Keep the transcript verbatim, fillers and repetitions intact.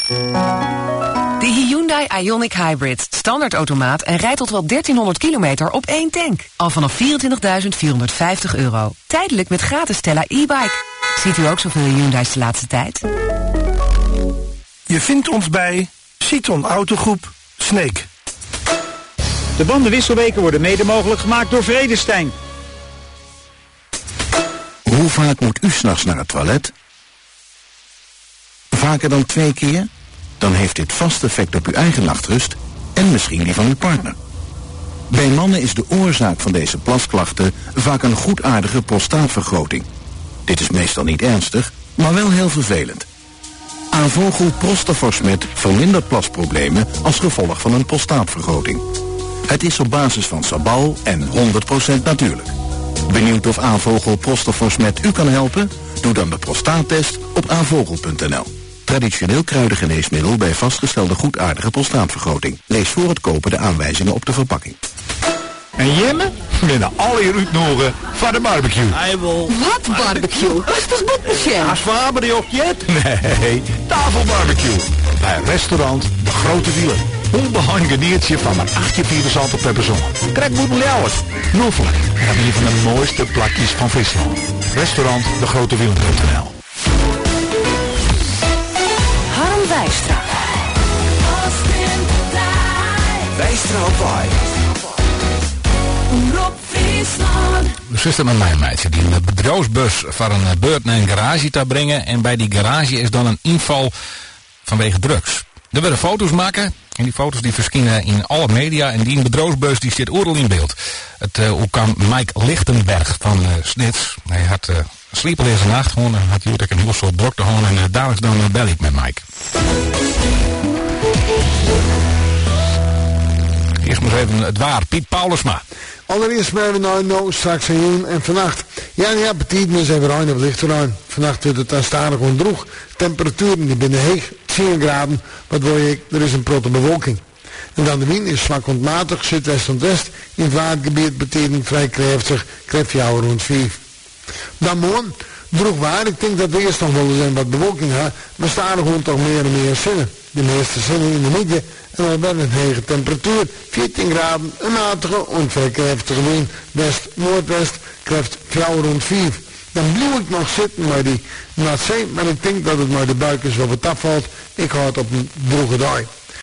De Hyundai Ioniq Hybrid. Standaard automaat en rijdt tot wel dertienhonderd kilometer op één tank. Al vanaf vierentwintigduizend vierhonderdvijftig euro. Tijdelijk met gratis Stella e-bike. Ziet u ook zoveel Hyundai's de laatste tijd? Je vindt ons bij Citroen Autogroep Sneek. De bandenwisselweken worden mede mogelijk gemaakt door Vredestein. Hoe vaak moet u 's nachts naar het toilet? Vaker dan twee keer? Dan heeft dit vast effect op uw eigen nachtrust en misschien die van uw partner. Bij mannen is de oorzaak van deze plasklachten vaak een goedaardige prostaatvergroting. Dit is meestal niet ernstig, maar wel heel vervelend. Avogel Prostaforsmet vermindert plasproblemen als gevolg van een prostaatvergroting. Het is op basis van Sabal en honderd procent natuurlijk. Benieuwd of Avogel Prostaforsmet u kan helpen? Doe dan de prostaattest op avogel punt n l. Traditioneel kruidengeneesmiddel bij vastgestelde goedaardige prostaatvergroting. Lees voor het kopen de aanwijzingen op de verpakking. En Jemme winnen alle hier uitnodigen van de barbecue. Hij wil... Wat barbecue? Dat is toch niet bekend? Als we hebben die op jet? Nee, tafelbarbecue. Bij restaurant De Grote Wielen. Onbehangen geniertje van maar achtenveertig cent per persoon. Krijg moet een ljouwers. Noefelijk. En dan ben je van de mooiste plakjes van Friesland. Restaurant De Grote Wielen punt n l. Harm Wijstra. Wijstra op live. De zuster met mijn meidje die een bedrijfsbus van een beurt naar een garage te brengen. En bij die garage is dan een inval vanwege drugs. Er werden foto's maken. En die foto's die verschijnen in alle media. En die bedrijfsbus die zit overal in beeld. Het uh, hoe kan Mike Lichtenberg van uh, Snits. Hij had uh, sliepeloze nacht gewoon. En had hij ook een heel soort druk te houden. En uh, dadelijk dan uh, bel ik met Mike. Eerst maar even het waar. Piet Paulusma. Allereerst zijn we nou, nou straks en jong en vannacht. Ja, ja, petit, maar zijn we ruim op licht ruim. Vannacht wordt het aanstaande gewoon droeg. Temperaturen die binnen heeg, tien graden. Wat wil je, er is een protte bewolking. En dan de wind is zwak ontmatig, zuidwest-west. In het watergebied betekent vrij krachtig, krefjouwer rond vijf. Dan morgen, droeg waar. Ik denk dat we eerst nog wel eens wat bewolking hebben. Maar staan er gewoon toch meer en meer zinnen. De meeste zinnen in de midden. En dan wel een hege temperatuur, veertien graden, een matige, ongeveer krachtige wind, west-noordwest, krijgt fjouwer rond vijf. Dan blijf ik nog zitten bij die nat zee, maar ik denk dat het maar de buik is wat het afvalt. Ik houd op een droge dag.